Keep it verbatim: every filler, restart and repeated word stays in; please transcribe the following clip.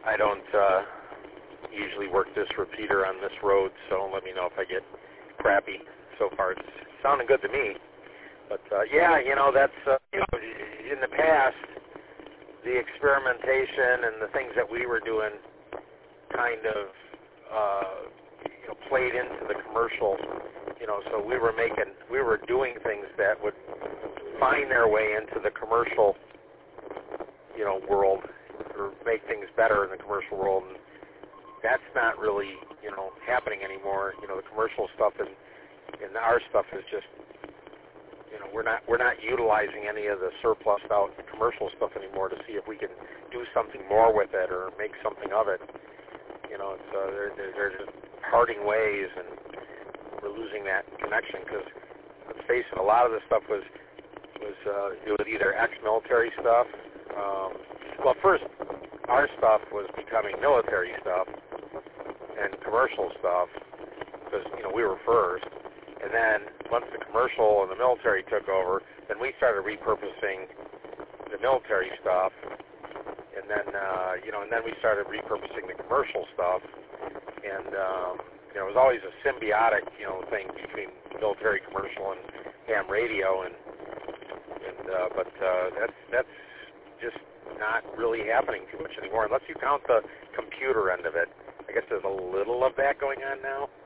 I don't uh, usually work this repeater on this road, so let me know if I get crappy. So far, it's sounding good to me. But uh, yeah, you know, that's uh, you know, in the past, the experimentation and the things that we were doing kind of uh, you know played into the commercial. You know, so we were making, we were doing things that would find their way into the commercial, you know, world, or make things better in the commercial world, and that's not really, you know, happening anymore. You know, the commercial stuff and, and our stuff is just, you know, we're not we're not utilizing any of the surplus out commercial stuff anymore to see if we can do something more with it or make something of it. You know, it's uh, they're, they're they're just parting ways, and we're losing that connection because, let's face it, a lot of the stuff was was uh, it was either ex-military stuff. Um, well, first, our stuff was becoming military stuff and commercial stuff because, you know, we were first. And then once the commercial and the military took over, then we started repurposing the military stuff. And then, uh, you know, and then we started repurposing the commercial stuff. And, um, you know, it was always a symbiotic, you know, thing between military, commercial, and ham radio. And, and uh, but uh, that's that's just not really happening too much anymore, unless you count the computer end of it. I guess there's a little of that going on now.